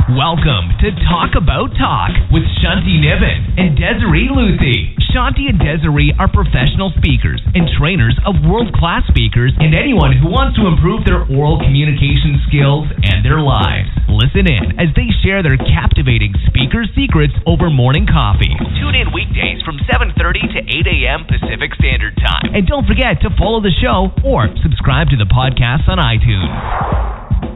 Welcome to Talk About Talk with Shanti Niven and Desiree Luthi. Shanti and Desiree are professional speakers and trainers of world-class speakers and anyone who wants to improve their oral communication skills and their lives. Listen in as they share their captivating speaker secrets over morning coffee. Tune in weekdays from 7:30 to 8 a.m. Pacific Standard Time. And don't forget to follow the show or subscribe to the podcast on iTunes.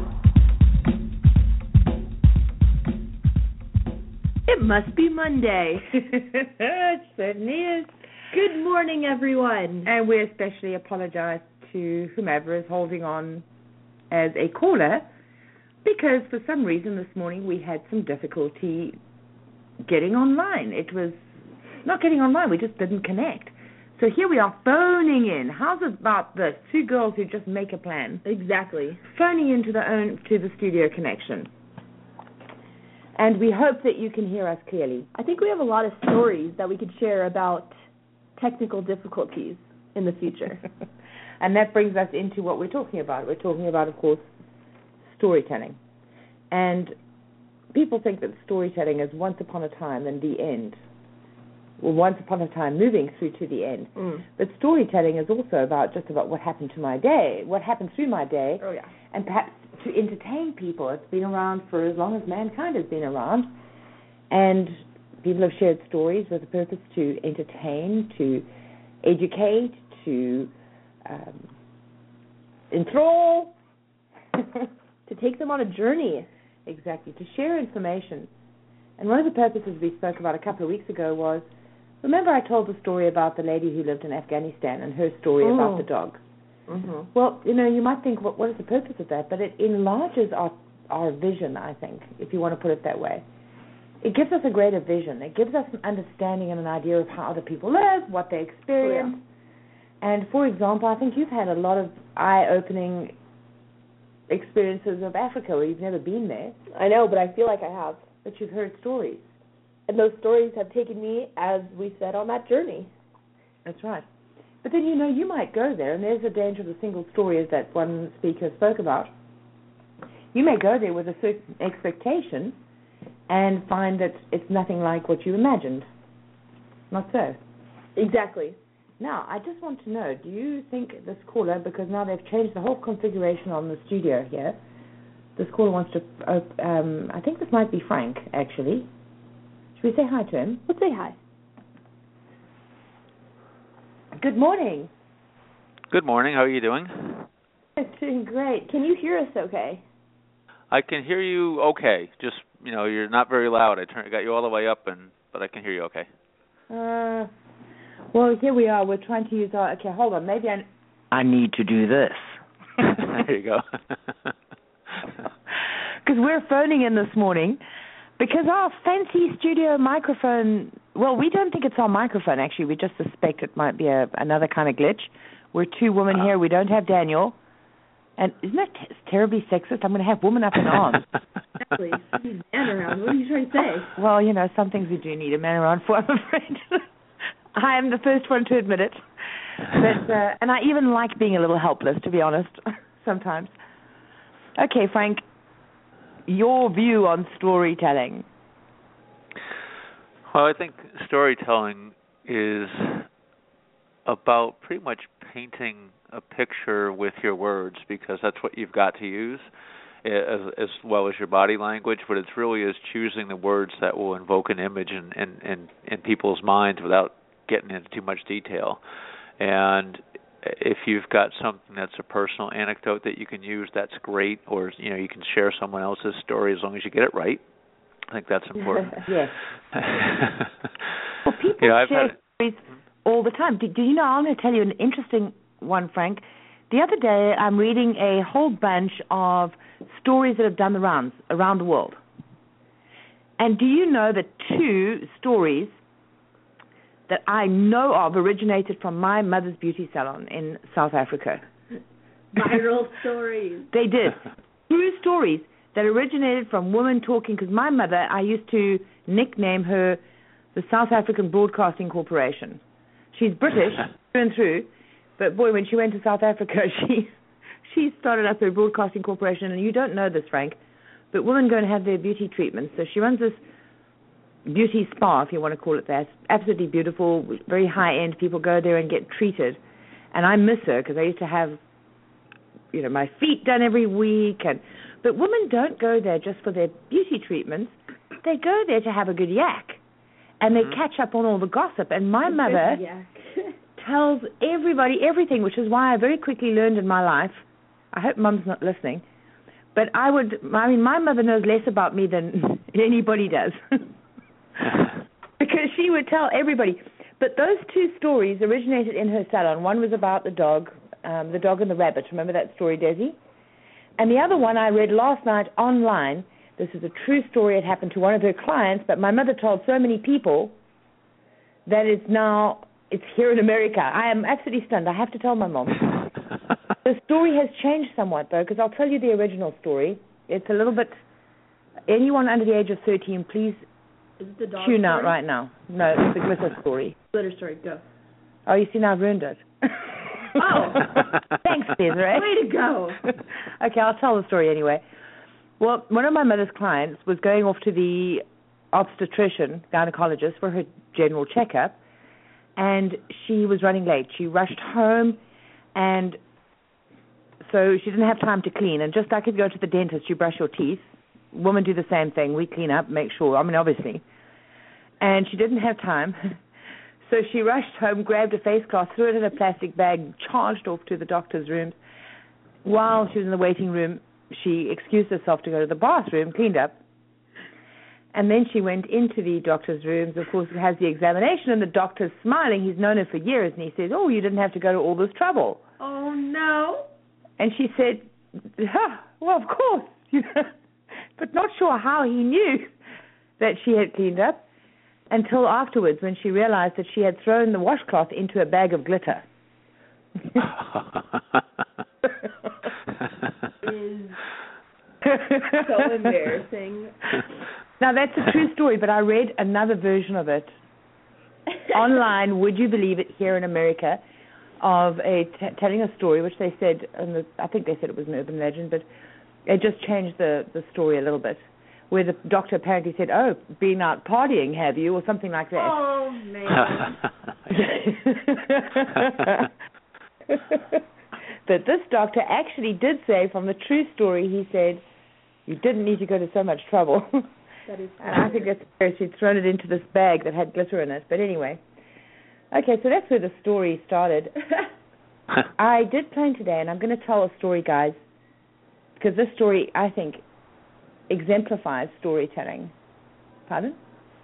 It must be Monday. It certainly is. Good morning, everyone. And we especially apologize to whomever is holding on as a caller because for some reason this morning we had some difficulty getting online. It was not getting online, we just didn't connect. So here we are phoning in. How's about this? Two girls who just make a plan. Exactly. Phoning into the studio connection. And we hope that you can hear us clearly. I think we have a lot of stories that we could share about technical difficulties in the future. And that brings us into what we're talking about. We're talking about, of course, storytelling. And people think that storytelling is once upon a time and the end. Well, once upon a time moving through to the end. But storytelling is also about what happened to my day, what happened through my day, and perhaps to entertain people. It's been around for as long as mankind has been around, and people have shared stories with a purpose to entertain, to educate, to enthrall, to take them on a journey. Exactly, to share information. And one of the purposes we spoke about a couple of weeks ago was, remember I told the story about the lady who lived in Afghanistan and her story about the dog. Mm-hmm. Well, you might think, what is the purpose of that? But it enlarges our vision, I think, if you want to put it that way. It gives us a greater vision. It gives us an understanding and an idea of how other people live, what they experience. And, for example, I think you've had a lot of eye-opening experiences of Africa where you've never been there. I know, but I feel like I have. But you've heard stories. And those stories have taken me, as we said, on that journey. That's right. But then, you might go there, and there's the danger of the single story, as that one speaker spoke about. You may go there with a certain expectation and find that it's nothing like what you imagined. Not so. Exactly. Now, I just want to know, do you think this caller, because now they've changed the whole configuration on the studio here, this caller wants to, I think this might be Frank, actually. Should we say hi to him? Let's say hi. Good morning. Good morning. How are you doing? I'm doing great. Can you hear us okay? I can hear you okay. Just, you're not very loud. I got you all the way up, but I can hear you okay. Well, here we are. We're trying to use our... Okay, hold on. Maybe I need to do this. There you go. Because we're phoning in this morning because our fancy studio microphone... Well, we don't think it's our microphone, actually. We just suspect it might be another kind of glitch. We're two women here. We don't have Daniel. And isn't that terribly sexist? I'm going to have women up in arms. Exactly. Need a man around. What are you trying to say? Well, some things we do need a man around for, I'm afraid. I am the first one to admit it. But and I even like being a little helpless, to be honest, sometimes. Okay, Frank, your view on storytelling. Well, I think storytelling is about pretty much painting a picture with your words because that's what you've got to use as well as your body language, but it really is choosing the words that will invoke an image in people's minds without getting into too much detail. And if you've got something that's a personal anecdote that you can use, that's great, or you can share someone else's story as long as you get it right. I think that's important. Yes. Well, people share stories all the time. Do you know, I'm going to tell you an interesting one, Frank. The other day, I'm reading a whole bunch of stories that have done the rounds around the world. And do you know that two stories that I know of originated from my mother's beauty salon in South Africa? Viral stories. They did. True stories that originated from women talking, because my mother, I used to nickname her the South African Broadcasting Corporation. She's British through and through, but boy, when she went to South Africa, she started up her broadcasting corporation, and you don't know this, Frank, but women go and have their beauty treatments. So she runs this beauty spa, if you want to call it that. Absolutely beautiful, very high-end. People go there and get treated. And I miss her because I used to have, my feet done every week. But women don't go there just for their beauty treatments. They go there to have a good yak. And they catch up on all the gossip. And my mother tells everybody everything, which is why I very quickly learned in my life. I hope Mum's not listening. But my mother knows less about me than anybody does. Because she would tell everybody. But those two stories originated in her salon. One was about the dog and the rabbit. Remember that story, Desi? And the other one I read last night online. This is a true story. It happened to one of her clients, but my mother told so many people that it's here in America. I am absolutely stunned. I have to tell my mom. The story has changed somewhat, though, because I'll tell you the original story. It's a little bit... Anyone under the age of 13, please tune out right now. No, it's the glitter story. Glitter story, go. Oh, you see, now I've ruined it. Oh! Thanks, Desiree. Way to go. Okay, I'll tell the story anyway. Well, one of my mother's clients was going off to the obstetrician, gynecologist, for her general checkup, and she was running late. She rushed home, and so she didn't have time to clean. And just like you go to the dentist, you brush your teeth. Women do the same thing. We clean up, make sure, obviously. And she didn't have time. So she rushed home, grabbed a face cloth, threw it in a plastic bag, charged off to the doctor's room. While she was in the waiting room, she excused herself to go to the bathroom, cleaned up, and then she went into the doctor's rooms. Of course, has the examination, and the doctor's smiling. He's known her for years, and he says, "Oh, you didn't have to go to all this trouble." Oh, no. And she said, well, of course, but not sure how he knew that she had cleaned up until afterwards when she realized that she had thrown the washcloth into a bag of glitter. So embarrassing. Now, that's a true story, but I read another version of it online, would you believe it, here in America, of telling a story, which they said, I think they said it was an urban legend, but it just changed the story a little bit, where the doctor apparently said, "Oh, been out partying, have you?" or something like that. Oh, man. But this doctor actually did say, from the true story, he said, "You didn't need to go to so much trouble." That is and I think that's where she'd thrown it into this bag that had glitter in it. But anyway. Okay, so that's where the story started. I did plan today, and I'm going to tell a story, guys, because this story, I think, exemplifies storytelling. Pardon?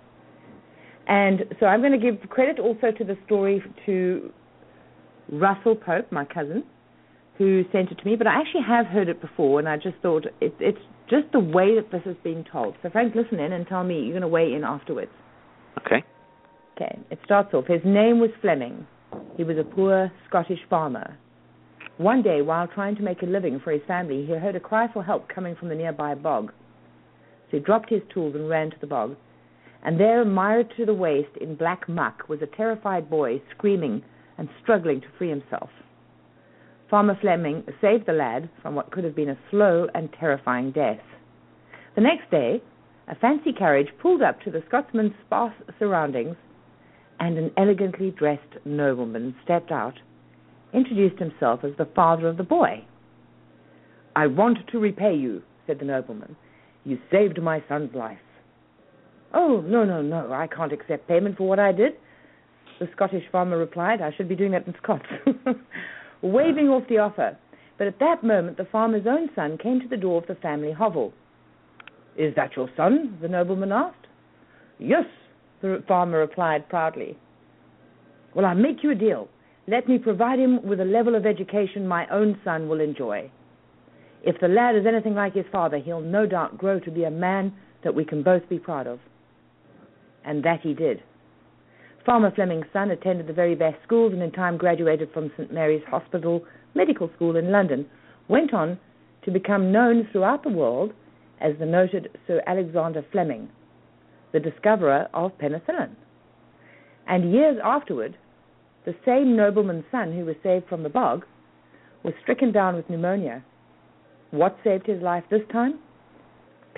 And so I'm going to give credit also to the story to Russell Pope, my cousin, who sent it to me, but I actually have heard it before, and I just thought it's just the way that this is being told. So, Frank, listen in and tell me. You're going to weigh in afterwards. Okay. Okay. It starts off. His name was Fleming. He was a poor Scottish farmer. One day, while trying to make a living for his family, he heard a cry for help coming from the nearby bog. So he dropped his tools and ran to the bog. And there, mired to the waist in black muck, was a terrified boy screaming and struggling to free himself. Farmer Fleming saved the lad from what could have been a slow and terrifying death. The next day, a fancy carriage pulled up to the Scotsman's sparse surroundings, and an elegantly dressed nobleman stepped out, introduced himself as the father of the boy. "I want to repay you," said the nobleman. "You saved my son's life." "Oh, no, I can't accept payment for what I did," the Scottish farmer replied. "I should be doing that in Scots." Waving off the offer. But at that moment, the farmer's own son came to the door of the family hovel. "Is that your son?" the nobleman asked. "Yes," the farmer replied proudly. "Well, I'll make you a deal. Let me provide him with a level of education my own son will enjoy. If the lad is anything like his father, he'll no doubt grow to be a man that we can both be proud of." And that he did. Farmer Fleming's son attended the very best schools and in time graduated from St. Mary's Hospital Medical School in London, went on to become known throughout the world as the noted Sir Alexander Fleming, the discoverer of penicillin. And years afterward, the same nobleman's son who was saved from the bog was stricken down with pneumonia. What saved his life this time?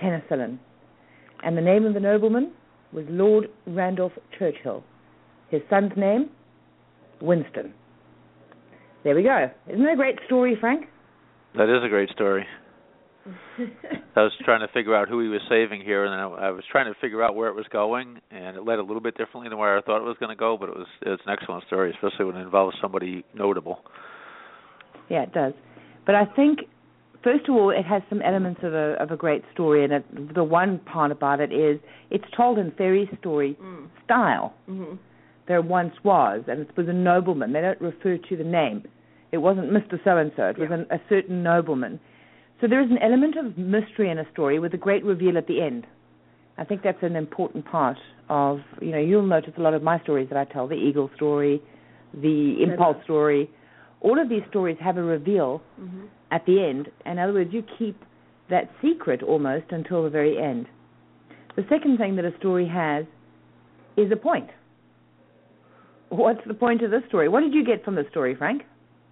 penicillin. And the name of the nobleman was Lord Randolph Churchill. His son's name, Winston. There we go. Isn't that a great story, Frank? That is a great story. I was trying to figure out who he was saving here, and then I was trying to figure out where it was going, and it led a little bit differently than where I thought it was going to go, but it's an excellent story, especially when it involves somebody notable. Yeah, it does. But I think, first of all, it has some elements of a great story, and the one part about it is it's told in fairy story style. Mm-hmm. There once was, and it was a nobleman. They don't refer to the name. It wasn't Mr. So-and-so. It was a certain nobleman. So there is an element of mystery in a story with a great reveal at the end. I think that's an important part of, you'll notice a lot of my stories that I tell, the eagle story, the impulse story. All of these stories have a reveal at the end. In other words, you keep that secret almost until the very end. The second thing that a story has is a point. What's the point of this story? What did you get from the story, Frank?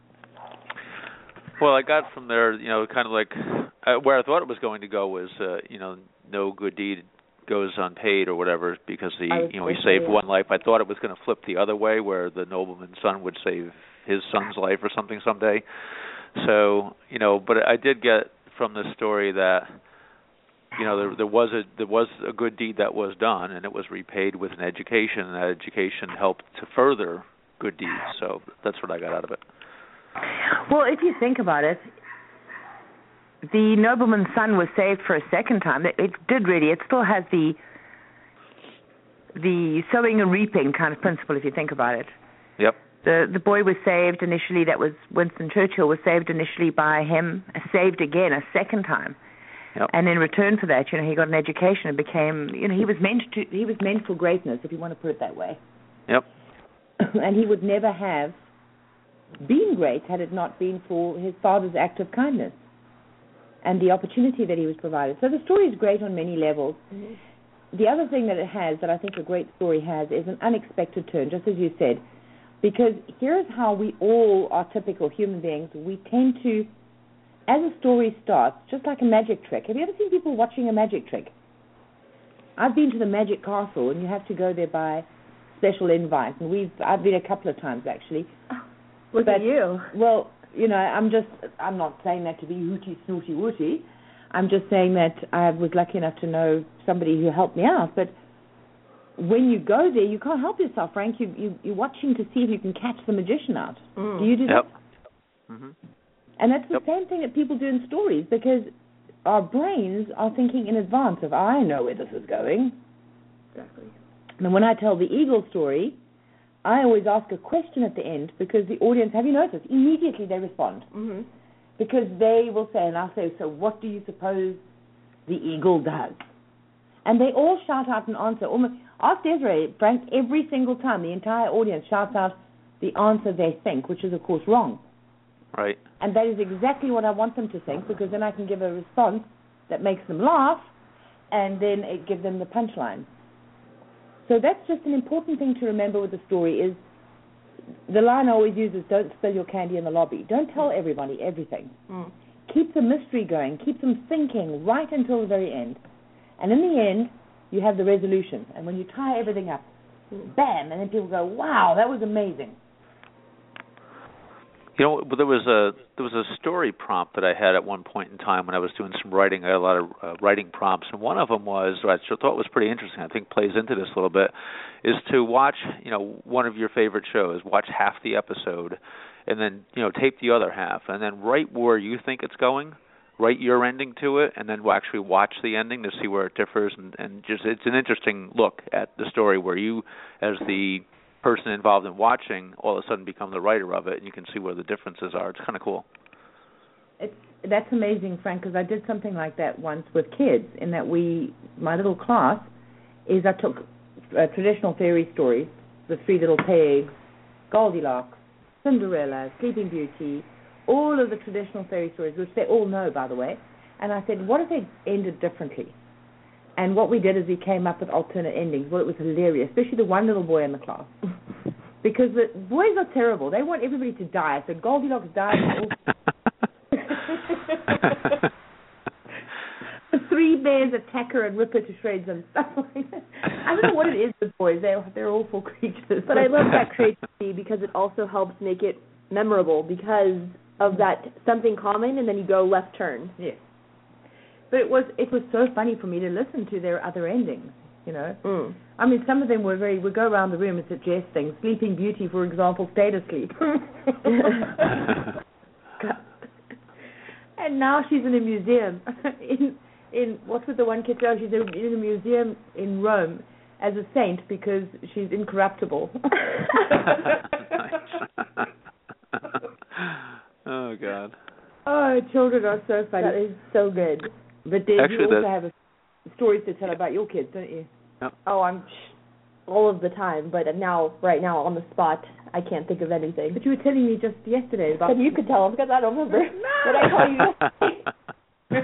Well, I got from there, kind of like where I thought it was going to go was, no good deed goes unpaid or whatever, because he saved one life. I thought it was going to flip the other way, where the nobleman's son would save his son's life or something someday. So, but I did get from this story that, there was a good deed that was done, and it was repaid with an education, and that education helped to further good deeds. So that's what I got out of it. Well, if you think about it, the nobleman's son was saved for a second time. It did really. It still has the sowing and reaping kind of principle, if you think about it. Yep. The boy was saved initially. That was Winston Churchill was saved initially by him, saved again a second time. Yep. And in return for that, he got an education and became, he was meant for greatness, if you want to put it that way. Yep. And he would never have been great had it not been for his father's act of kindness and the opportunity that he was provided. So the story is great on many levels. Mm-hmm. The other thing that it has, that I think a great story has, is an unexpected turn, just as you said, because here's how we all are typical human beings. We tend to, as a story starts, just like a magic trick. Have you ever seen people watching a magic trick? I've been to the Magic Castle, and you have to go there by special invite, and I've been a couple of times actually. Look at you. Well, I'm not saying that to be hooty, snooty, wooty. I'm just saying that I was lucky enough to know somebody who helped me out. But when you go there, you can't help yourself, Frank. You're watching to see if you can catch the magician out. Do you do that? Yep. Mm-hmm. And that's the same thing that people do in stories, because our brains are thinking in advance of, I know where this is going. Exactly. And when I tell the eagle story, I always ask a question at the end, because the audience, have you noticed, immediately they respond. Mm-hmm. Because they will say, and I'll say, so what do you suppose the eagle does? And they all shout out an answer. Ask Desiree, Frank, every single time the entire audience shouts out the answer they think, which is, of course, wrong. Right. And that is exactly what I want them to think, because then I can give a response that makes them laugh, and then it gives them the punchline. So that's just an important thing to remember with the story is the line I always use is don't spill your candy in the lobby. Don't tell everybody everything. Mm. Keep the mystery going. Keep them thinking right until the very end. And in the end, you have the resolution. And when you tie everything up, bam, and then people go, wow, that was amazing. There was a story prompt that I had at one point in time when I was doing some writing. I had a lot of writing prompts, and one of them was, I thought was pretty interesting, I think plays into this a little bit, is to watch, one of your favorite shows, watch half the episode, and then, tape the other half, and then write where you think it's going, write your ending to it, and then we'll actually watch the ending to see where it differs, and just it's an interesting look at the story where you, as the person involved in watching, all of a sudden become the writer of it, and you can see where the differences are. It's kind of cool. That's amazing, Frank, because I did something like that once with kids, in that my little class is I took traditional fairy stories, the Three Little Pigs, Goldilocks, Cinderella, Sleeping Beauty, all of the traditional fairy stories, which they all know, by the way, and I said, what if they ended differently? And what we did is we came up with alternate endings. Well, it was hilarious, especially the one little boy in the class. Because the boys are terrible. They want everybody to die. So Goldilocks died. The 3 bears attack her and rip her to shreds and stuff like that. I don't know what it is with boys. They're awful creatures. But I love that creativity because it also helps make it memorable because of that something common, and then you go left turn. Yes. But it was so funny for me to listen to their other endings, you know. Mm. I mean, some of them would go around the room and suggest things. Sleeping Beauty, for example, stayed asleep. And now she's in a museum. in what's with the one kid? Oh, she's in a museum in Rome as a saint because she's incorruptible. Oh, God. Oh, children are so funny. That is so good. But Dave, you also have stories to tell about your kids, don't you? Yep. Oh, I'm all of the time, but right now, on the spot, I can't think of anything. But you were telling me just yesterday about... But you could tell them because I don't remember. But I tell you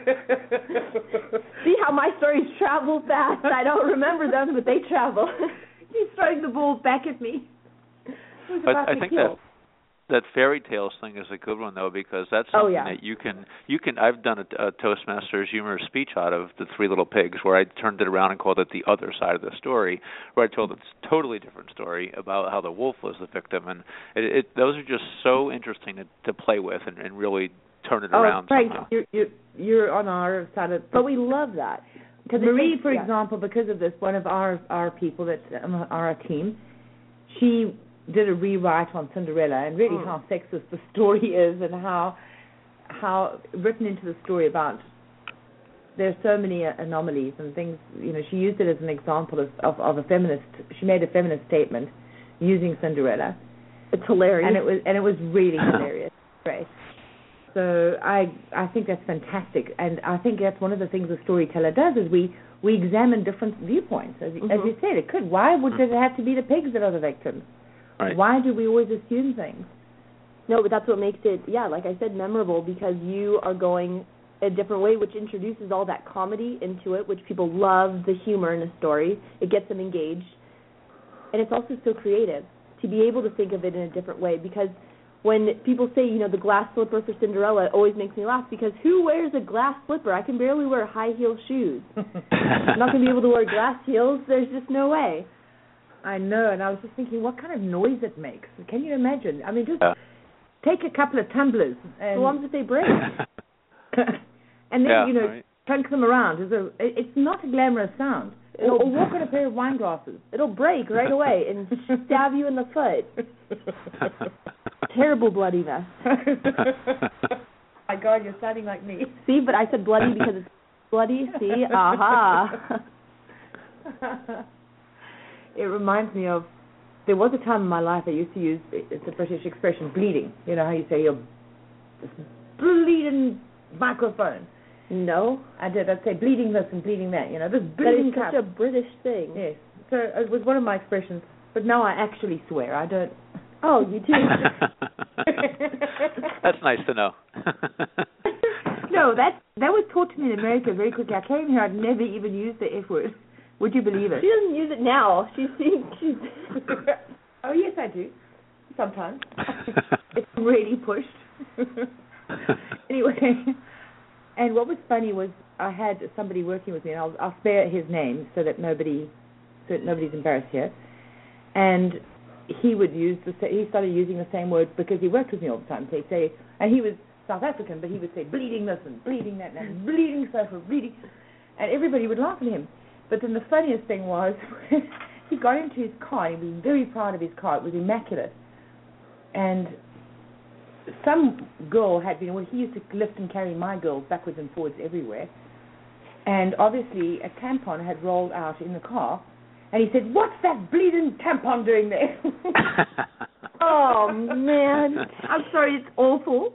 See how my stories travel fast. I don't remember them, but they travel. She's throwing the ball back at me. But I think that fairy tales thing is a good one though, because that's something that you can. I've done a Toastmasters humorous speech out of the Three Little Pigs, where I turned it around and called it the other side of the story, where I told a totally different story about how the wolf was the victim, and those are just so interesting to play with and really turn it around. Right, somehow. you're on our side of. But we love that. Because Marie, for example, because of this, one of our people that our team, she did a rewrite on Cinderella and really how sexist the story is and how written into the story about there's so many anomalies and things. You know, she used it as an example of a feminist. She made a feminist statement using Cinderella. It's hilarious, and it was really hilarious. Great. So I think that's fantastic, and I think that's one of the things a storyteller does is we examine different viewpoints. As you said, it could. Why would it have to be the pigs that are the victims? Right. Why do we always assume things? No, but that's what makes it, like I said, memorable, because you are going a different way, which introduces all that comedy into it, which people love, the humor in a story. It gets them engaged. And it's also so creative to be able to think of it in a different way, because when people say, the glass slipper for Cinderella, it always makes me laugh, because who wears a glass slipper? I can barely wear high-heel shoes. I'm not going to be able to wear glass heels. There's just no way. I know, and I was just thinking what kind of noise it makes. Can you imagine? I mean, just take a couple of tumblers. And the ones that they break. And then, clunk them around. It's not a glamorous sound. Or walk on a pair of wine glasses. It'll break right away and stab you in the foot. Terrible bloody mess. My God, you're sounding like me. See, but I said bloody because it's bloody. See? Aha. It reminds me of, there was a time in my life I used to use, it's a British expression, bleeding. You know how you say you're bleeding microphone. No. I did. I'd say bleeding this and bleeding that. This bleeding cup. That is such a British thing. Yes. So it was one of my expressions. But now I actually swear. I don't. Oh, you do? That's nice to know. No, that was taught to me in America very quickly. I came here, I'd never even used the F word. Would you believe it? She doesn't use it now. She's Oh, yes, I do. Sometimes. It's really pushed. Anyway. And what was funny was I had somebody working with me, and I'll spare his name so that nobody's embarrassed here. And he started using the same word because he worked with me all the time. So he'd say, and he was South African, but he would say bleeding this and bleeding that and bleeding sofa, bleeding, and everybody would laugh at him. But then the funniest thing was he got into his car. He was very proud of his car. It was immaculate, and some girl had been, he used to lift and carry my girls backwards and forwards everywhere, and obviously a tampon had rolled out in the car, and he said, "What's that bleeding tampon doing there?" Oh, man. I'm sorry, it's awful.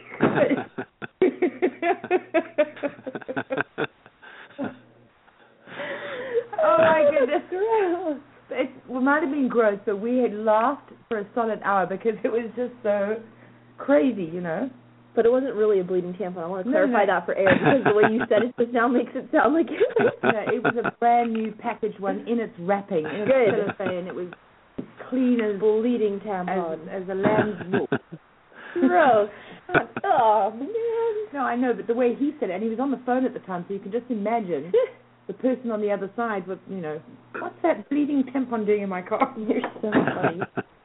Oh, my goodness. It might have been gross, but we had laughed for a solid hour because it was just so crazy, But it wasn't really a bleeding tampon. I want to clarify that for air, because the way you said it just now makes it sound like it. It was a brand new packaged one in its wrapping. Good. And it was clean as bleeding tampon. As a lamb's wool. Gross. Oh, man. No, I know, but the way he said it, and he was on the phone at the time, so you can just imagine the person on the other side with, what's that bleeding tampon doing in my car? You're so funny.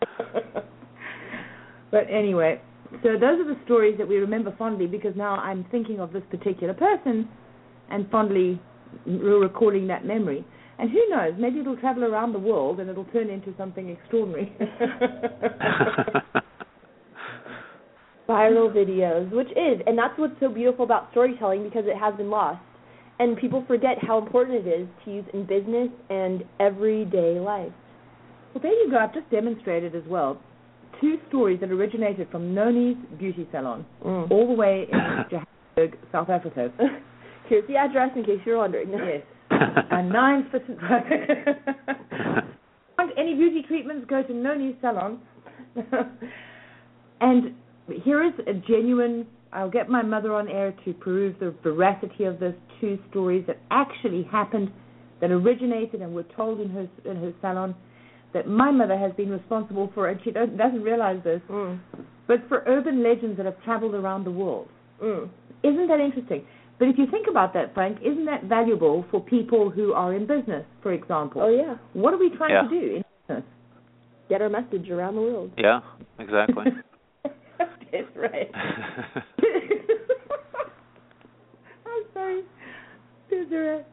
But anyway, so those are the stories that we remember fondly, because now I'm thinking of this particular person and fondly recalling that memory. And who knows, maybe it'll travel around the world and it'll turn into something extraordinary. Viral videos, which is, and that's what's so beautiful about storytelling, because it has been lost. And people forget how important it is to use in business and everyday life. Well, there you go. I've just demonstrated as well 2 stories that originated from Noni's Beauty Salon, all the way in Johannesburg, South Africa. Here's the address in case you're wondering. Yes. And 9 Fitton Drive. Want any beauty treatments, go to Noni's Salon. And here is a genuine, I'll get my mother on air to prove the veracity of this, 2 stories that actually happened, that originated and were told in her salon, that my mother has been responsible for, and she doesn't realize this, but for urban legends that have traveled around the world. Isn't that interesting? But if you think about that, Frank, isn't that valuable for people who are in business, for example? Oh, yeah. What are we trying to do in business? Get our message around the world. Yeah, exactly. That's right. I'm sorry. Desiree.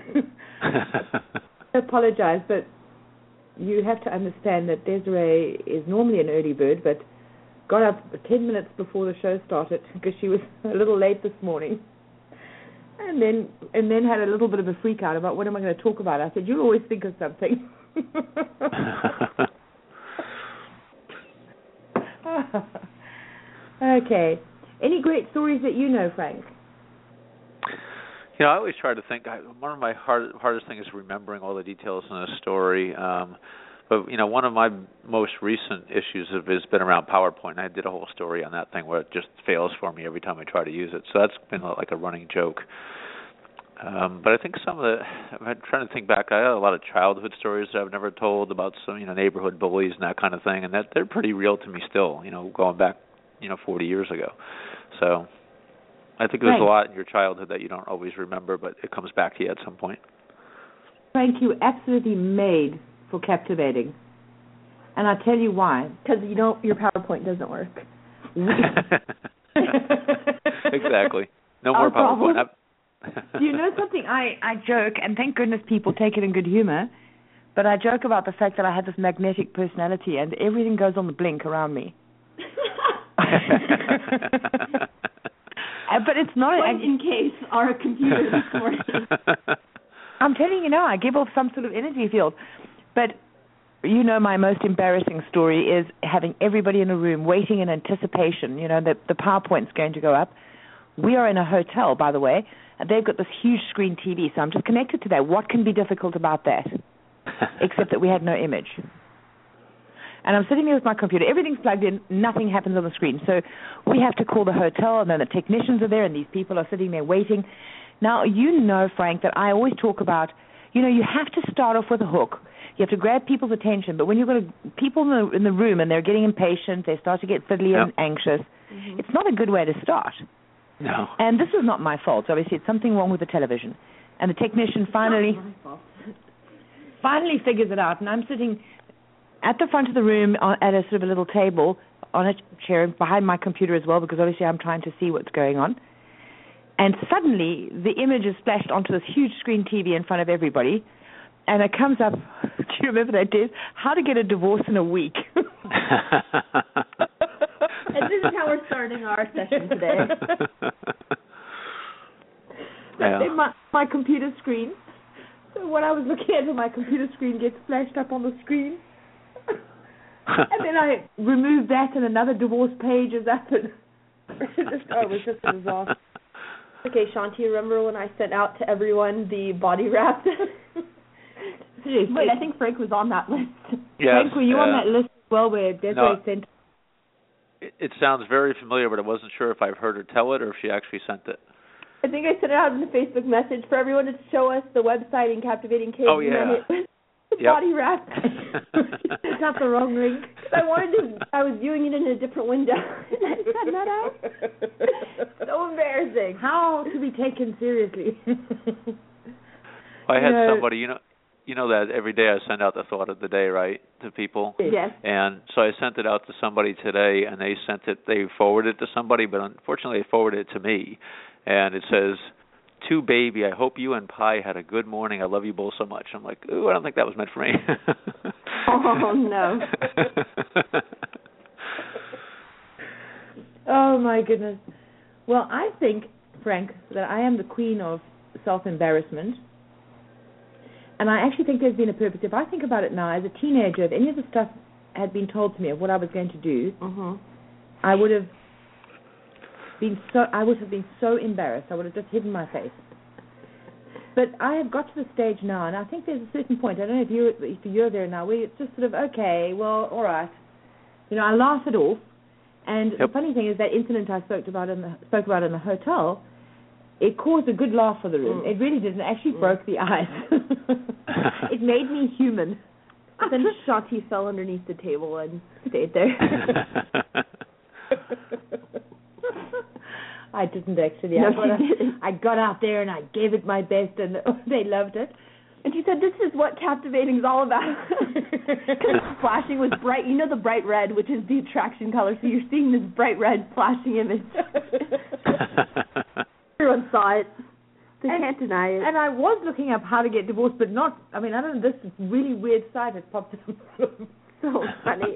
I apologize, but you have to understand that Desiree is normally an early bird, but got up 10 minutes before the show started because she was a little late this morning. And then had a little bit of a freak out about what am I going to talk about. I said, you'll always think of something. Okay. Any great stories that you know, Frank? I always try to think. One of my hardest things is remembering all the details in a story. But one of my most recent issues has been around PowerPoint. I did a whole story on that thing where it just fails for me every time I try to use it. So that's been like a running joke. But I think I'm trying to think back. I had a lot of childhood stories that I've never told about some, neighborhood bullies and that kind of thing, and that they're pretty real to me still. Going back, 40 years ago. So I think there's a lot in your childhood that you don't always remember, but it comes back to you at some point. Frank, you absolutely made for captivating, and I'll tell you why. Because your PowerPoint doesn't work. Exactly. No more PowerPoint. Do you know something? I joke, and thank goodness people take it in good humor, but I joke about the fact that I have this magnetic personality and everything goes on the blink around me. But it's not in case our computer this morning. I'm telling you now, I give off some sort of energy field. But my most embarrassing story is having everybody in a room waiting in anticipation, that the PowerPoint's going to go up. We are in a hotel, by the way, and they've got this huge screen TV, so I'm just connected to that. What can be difficult about that? Except that we had no image. And I'm sitting there with my computer. Everything's plugged in. Nothing happens on the screen. So we have to call the hotel, and then the technicians are there, and these people are sitting there waiting. Now, Frank, that I always talk about, you have to start off with a hook. You have to grab people's attention. But when you've got people in the room and they're getting impatient, they start to get fiddly and anxious, it's not a good way to start. No. And this is not my fault. Obviously, it's something wrong with the television. And the technician finally figures it out. And I'm sitting at the front of the room at a sort of a little table on a chair behind my computer as well, because obviously I'm trying to see what's going on. And suddenly the image is splashed onto this huge screen TV in front of everybody. And it comes up, do you remember that, Des? How to get a divorce in a week. And this is how we're starting our session today. Then my computer screen. So what I was looking at on my computer screen gets flashed up on the screen. And then I remove that and another divorce page is up. And it was just a disaster. Okay, Shanti, remember when I sent out to everyone the body wrap? Wait, I think Frank was on that list. Yes, Frank, were you on that list as well where Desiree sent? It sounds very familiar, but I wasn't sure if I've heard her tell it or if she actually sent it. I think I sent it out in the Facebook message for everyone to show us the website in Captivating Kids. Oh, yeah. And body wrap. Got the wrong ring. I was viewing it in a different window. And I sent that out. So embarrassing. How to be taken seriously. I had somebody, you know that every day I send out the thought of the day, right, to people? Yes. And so I sent it out to somebody today, and they forwarded it to somebody, but unfortunately they forwarded it to me. And it says, "To baby, I hope you and Pi had a good morning. I love you both so much." I'm like, ooh, I don't think that was meant for me. Oh, no. Oh, my goodness. Well, I think, Frank, that I am the queen of self-embarrassment. And I actually think there's been a purpose. If I think about it now, as a teenager, if any of the stuff had been told to me of what I was going to do, I would have been so embarrassed. I would have just hidden my face. But I have got to the stage now, and I think there's a certain point. I don't know if you're there now, where it's just sort of, okay, well, all right. I laugh it off. And the funny thing is that incident I spoke about in the hotel, it caused a good laugh for the room. It really did. It actually broke the ice. It made me human. But then Shanti fell underneath the table and stayed there. I didn't actually. No, she didn't. I got out there and I gave it my best, and they loved it. And she said, "This is what captivating is all about." Because flashing was bright. You know the bright red, which is the attraction color. So you're seeing this bright red flashing image. Everyone saw it. They can't deny it. And I was looking up how to get divorced, but not. I don't know. This really weird site has popped up. So funny.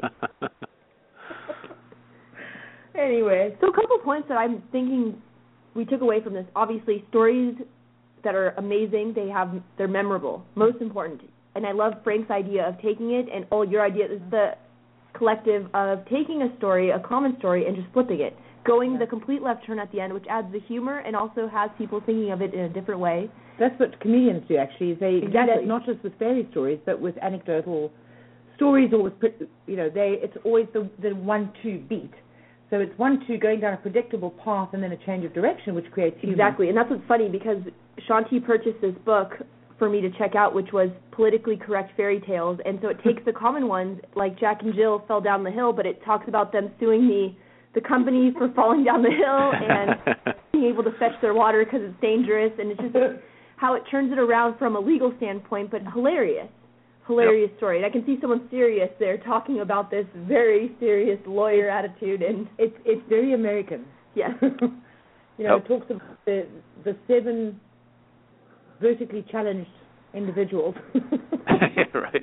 Anyway, so a couple points that I'm thinking we took away from this. Obviously, stories that are amazing. They're memorable. Most important. And I love Frank's idea of taking it, and your idea is the collective of taking a story, a common story, and just flipping it. Going the complete left turn at the end, which adds the humor and also has people thinking of it in a different way. That's what comedians do, actually. They not just with fairy stories, but with anecdotal stories, or with, it's always the 1-2 beat. So it's 1-2 going down a predictable path and then a change of direction, which creates humor. Exactly, and that's what's funny, because Shanti purchased this book for me to check out, which was politically correct fairy tales, and so it takes the common ones, like Jack and Jill fell down the hill, but it talks about them suing the company for falling down the hill and being able to fetch their water because it's dangerous, and it's just how it turns it around from a legal standpoint, but hilarious story. And I can see someone serious there talking about this very serious lawyer attitude, and it's very American. Yes. It talks about the 7 vertically challenged individuals. Yeah, right.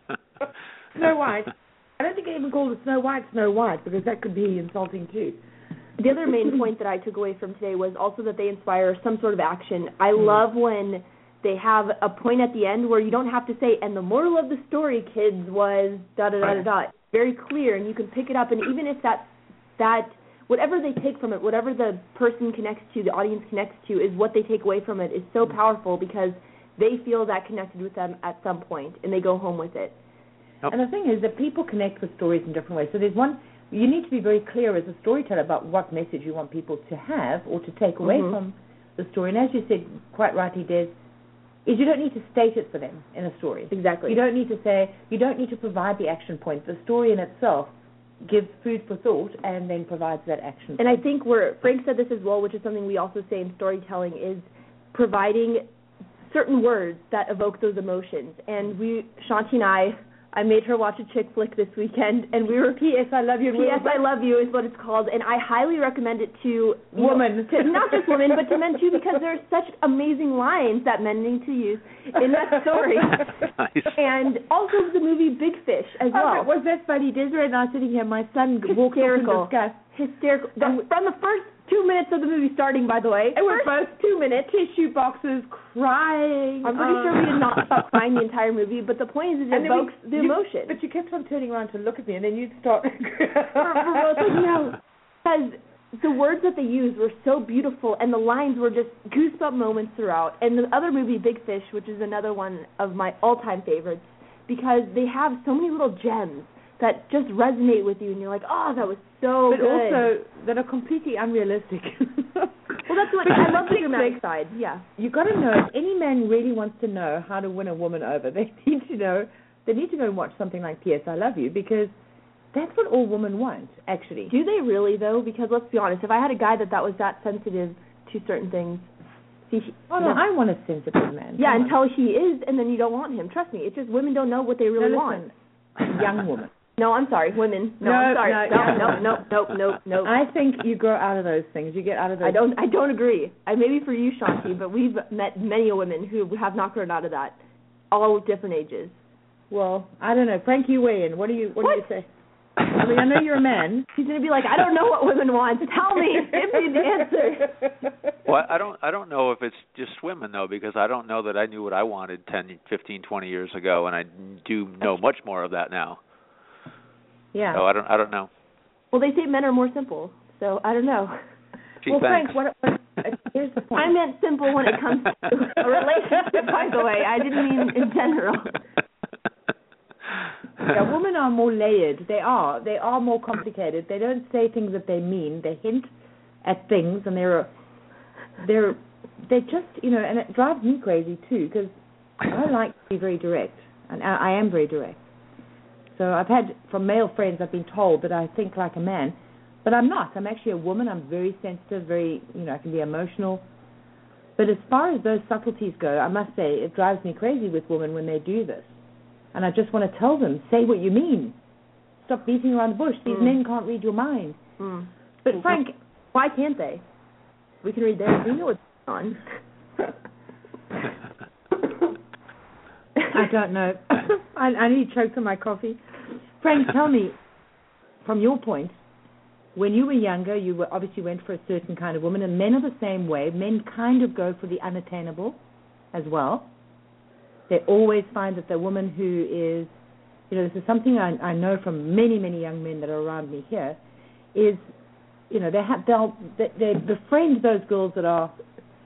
Snow White. I don't think I even called it Snow White, because that could be insulting too. The other main point that I took away from today was also that they inspire some sort of action. I love when they have a point at the end where you don't have to say, and the moral of the story, kids, was da-da-da-da-da. It's very clear, and you can pick it up, and even if that whatever they take from it, whatever the person connects to, the audience connects to, is what they take away from it, is so powerful because they feel that connected with them at some point, and they go home with it. And the thing is that people connect with stories in different ways. So there's you need to be very clear as a storyteller about what message you want people to have or to take away from the story. And as you said quite rightly, Des, is you don't need to state it for them in a story. Exactly. You don't need to provide the action point. The story in itself gives food for thought and then provides that action point. And I think Frank said this as well, which is something we also say in storytelling, is providing certain words that evoke those emotions. And Shanti and I made her watch a chick flick this weekend, and we were P.S. I Love You. P.S. I Love You is what it's called, and I highly recommend it to women, not just women, but to men too, because there are such amazing lines that men need to use in that story. Nice. And also the movie Big Fish as well. Was that funny? Desiree and I are sitting here. My son walked off in disgust. Hysterical. From the first 2 minutes of the movie starting, by the way. It was first 2 minutes. Tissue boxes, crying. I'm pretty sure we did not stop crying the entire movie, but the point is it evokes the emotion. But you kept on turning around to look at me, and then you'd start. No, because the words that they used were so beautiful, and the lines were just goosebump moments throughout. And the other movie, Big Fish, which is another one of my all-time favorites, because they have so many little gems that just resonate with you, and you're like, oh, that was so good. But also that are completely unrealistic. Well, that's what I love the dramatic side. Yeah. You got to know, if any man really wants to know how to win a woman over, they need to go and watch something like P.S. I Love You, because that's what all women want, actually. Do they really, though? Because let's be honest, if I had a guy that was that sensitive to certain things, I want a sensitive man. Yeah, until he is, and then you don't want him. Trust me, it's just women don't know what they really want. Young woman. No, I'm sorry, women. No, I'm sorry. No. I think you grow out of those things. You get out of those. I don't agree. Maybe for you, Shanti, but we've met many women who have not grown out of that, all different ages. Well, I don't know. Frank, you weigh in. What do you say? I mean, I know you're a man. He's going to be like, I don't know what women want. Tell me. Give me the answer. Well, I don't know if it's just women, though, because I don't know that I knew what I wanted 10, 15, 20 years ago, and I do know much more of that now. Yeah. So I don't know. Well, they say men are more simple, so I don't know. Gee, thanks. Frank, here's the point. I meant simple when it comes to a relationship, by the way. I didn't mean in general. Yeah, women are more layered. They are more complicated. They don't say things that they mean. They hint at things, and they're just, and it drives me crazy too, because I like to be very direct, and I am very direct. So I've had, from male friends, I've been told that I think like a man, but I'm not. I'm actually a woman. I'm very sensitive, I can be emotional. But as far as those subtleties go, I must say, it drives me crazy with women when they do this. And I just want to tell them, say what you mean. Stop beating around the bush. These men can't read your mind. But Frank, why can't they? We can read theirs. We know what's going on. I don't know. I need to choke on my coffee. Frank, tell me, from your point, when you were younger, you obviously went for a certain kind of woman, and men are the same way. Men kind of go for the unattainable as well. They always find that the woman who is, this is something I know from many, many young men that are around me here, is, they befriend those girls that are,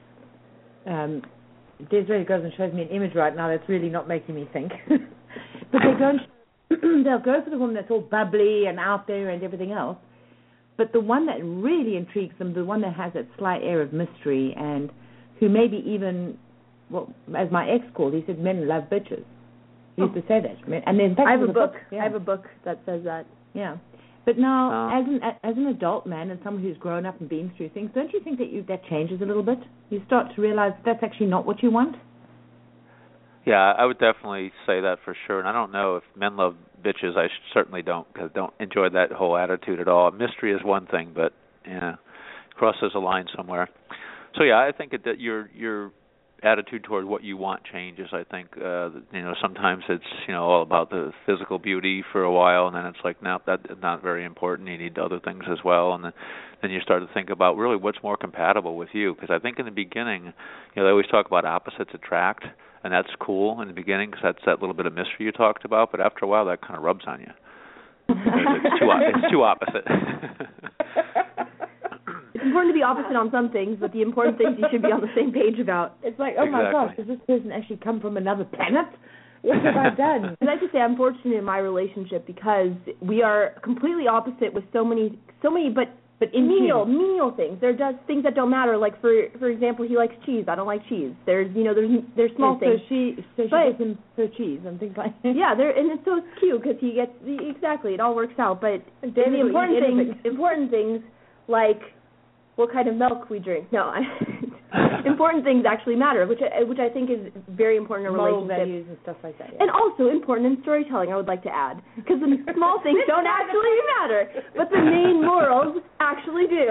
Desiree goes and shows me an image right now that's really not making me think. But they'll go for the woman that's all bubbly and out there and everything else. But the one that really intrigues them, the one that has that slight air of mystery, and who maybe even, well, as my ex called, he said, men love bitches. He used to say that. And then I have a book. Yeah. I have a book that says that. Yeah. But now, as an adult man and someone who's grown up and been through things, don't you think that changes a little bit? You start to realize that's actually not what you want? Yeah, I would definitely say that for sure. And I don't know if men love bitches. I certainly don't, because I don't enjoy that whole attitude at all. Mystery is one thing, but crosses a line somewhere. So yeah, I think that your attitude toward what you want changes. I think sometimes it's all about the physical beauty for a while, and then it's like, no, that's not very important. You need other things as well, and then you start to think about really what's more compatible with you. Because I think in the beginning, they always talk about opposites attract, and that's cool in the beginning because that's that little bit of mystery you talked about. But after a while, that kind of rubs on you. It's too opposite. It's important to be opposite on some things, but the important things you should be on the same page about. It's like, my gosh, does this person actually come from another planet? What have I done? I'd like to say I'm fortunate in my relationship because we are completely opposite with so many, but menial things. They're just things that don't matter. Like for example, he likes cheese. I don't like cheese. There's small things. So she gives him her cheese and things like that. Yeah, and it's so cute because he gets exactly. It all works out. But the important things like what kind of milk we drink. No, important things actually matter, which I think is very important in a relationship. Moral values and stuff like that. Yeah. And also important in storytelling, I would like to add, because the small things don't actually matter, but the main morals actually do.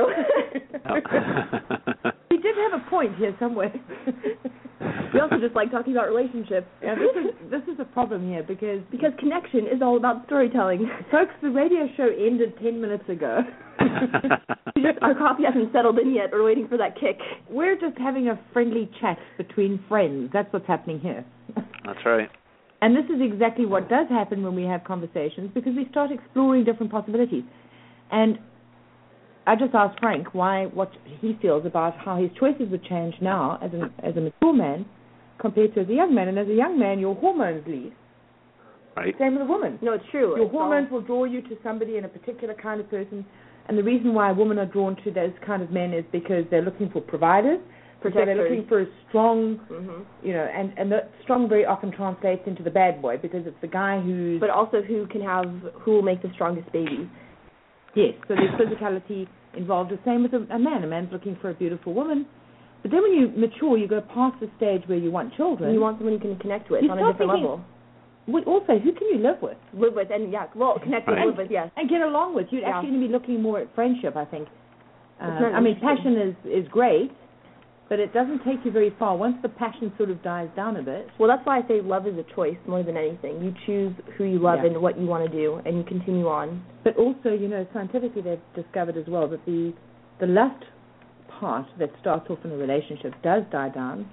We did have a point here somewhere. We also just like talking about relationships. Yeah, this is a problem here because connection is all about storytelling. Folks, the radio show ended 10 minutes ago. Our coffee hasn't settled in yet. We're waiting for that kick. We're just having a friendly chat between friends. That's what's happening here. That's right. And this is exactly what does happen when we have conversations, because we start exploring different possibilities. And I just asked Frank what he feels about how his choices would change now as a mature man compared to as a young man. And as a young man, your hormones lead. Right. Same with a woman. No, it's true. Your hormones will draw you to somebody and a particular kind of person. And the reason why women are drawn to those kind of men is because they're looking for providers. So they're looking for a strong, and the strong very often translates into the bad boy because it's the guy who's... But also who will make the strongest baby. Yes, so there's physicality involved. The same with a man. A man's looking for a beautiful woman. But then when you mature, you go past the stage where you want children. You want someone you can connect with on a different level. Also, who can you live with? Live with, and connect with, live with, yes. And get along with. You're actually going to be looking more at friendship, I think. Passion is great, but it doesn't take you very far. Once the passion sort of dies down a bit. Well, that's why I say love is a choice more than anything. You choose who you love and what you want to do, and you continue on. But also, scientifically they've discovered as well that the lust part that starts off in a relationship does die down.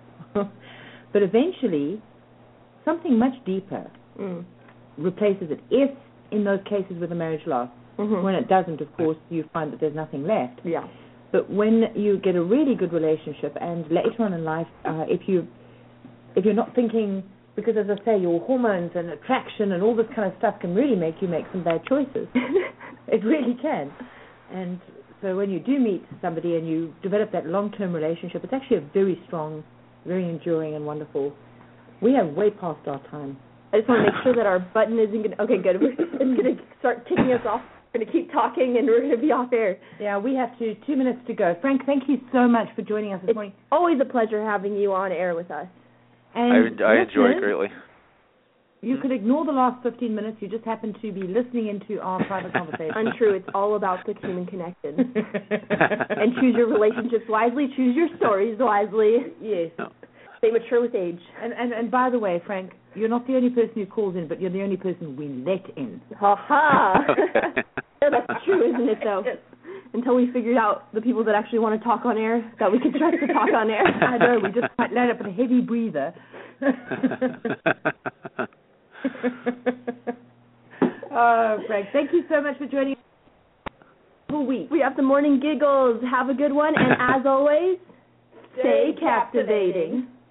But eventually, something much deeper replaces it. If, in those cases where the marriage lasts, when it doesn't, of course, you find that there's nothing left. Yeah. But when you get a really good relationship, and later on in life, if you're not thinking, because as I say, your hormones and attraction and all this kind of stuff can really make you make some bad choices. It really can. And so when you do meet somebody and you develop that long-term relationship, it's actually a very strong, very enduring and wonderful. We have way past our time. I just want to make sure that our button isn't going to... Okay, good. It's going to start kicking us off. We're going to keep talking, and we're going to be off air. Yeah, we have 2 minutes to go. Frank, thank you so much for joining us this morning. It's always a pleasure having you on air with us. And I enjoy it greatly. You could ignore the last 15 minutes. You just happen to be listening into our private conversation. Untrue. It's all about the human connection. And choose your relationships wisely. Choose your stories wisely. Yes. No. They mature with age. And by the way, Frank, you're not the only person who calls in, but you're the only person we let in. Ha-ha. Okay. Yeah, that's true, isn't it, though? Yes. Until we figured out the people that actually want to talk on air, that we can trust to talk on air. I know, we just might let up a heavy breather. Oh, Frank, thank you so much for joining us all week. We have the morning giggles. Have a good one, and as always, stay captivating.